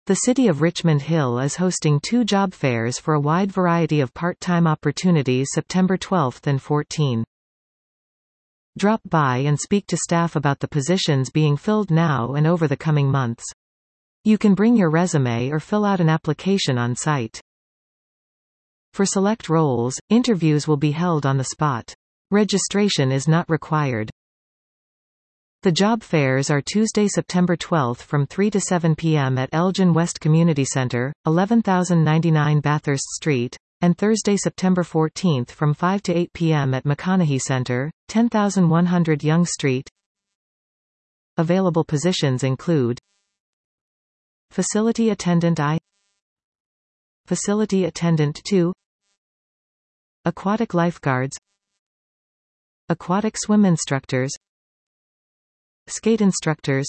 The City of Richmond Hill is hosting 2 job fairs for a wide variety of part-time opportunities September 12 and 14. Drop by and speak to staff about the positions being filled now and over the coming months. You can bring your resume or fill out an application on site. For select roles, interviews will be held on the spot. Registration is not required. The job fairs are Tuesday, September 12 from 3 to 7 p.m. at Elgin West Community Center, 11,099 Bathurst Street, and Thursday, September 14 from 5 to 8 p.m. at McConaughey Center, 10,100 Yonge Street. Available positions include Facility Attendant I, Facility Attendant II, Aquatic Lifeguards, Aquatic Swim Instructors, Skate Instructors,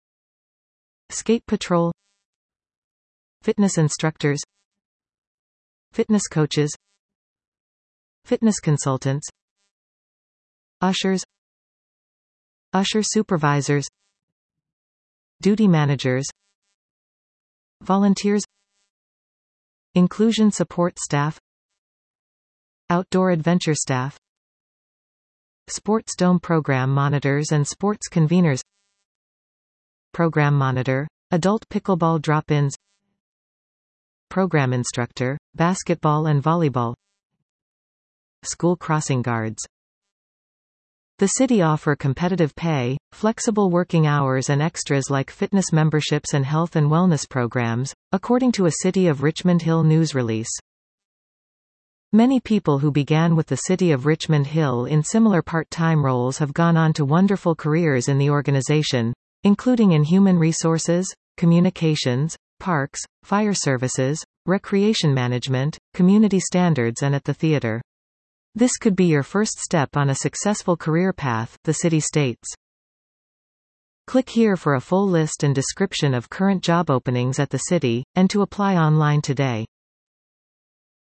Skate Patrol, Fitness Instructors, Fitness Coaches, Fitness Consultants, Ushers, Usher Supervisors, Duty Managers, Volunteers, Inclusion Support Staff, Outdoor Adventure Staff, Sports Dome Program Monitors and Sports Conveners, Program Monitor, Adult Pickleball Drop-ins, Program Instructor, Basketball and Volleyball, School Crossing Guards. The city offer competitive pay, flexible working hours and extras like fitness memberships and health and wellness programs, according to a City of Richmond Hill news release. Many people who began with the City of Richmond Hill in similar part-time roles have gone on to wonderful careers in the organization, including in human resources, communications, parks, fire services, recreation management, community standards and at the theater. This could be your first step on a successful career path, the city states. Click here for a full list and description of current job openings at the city, and to apply online today.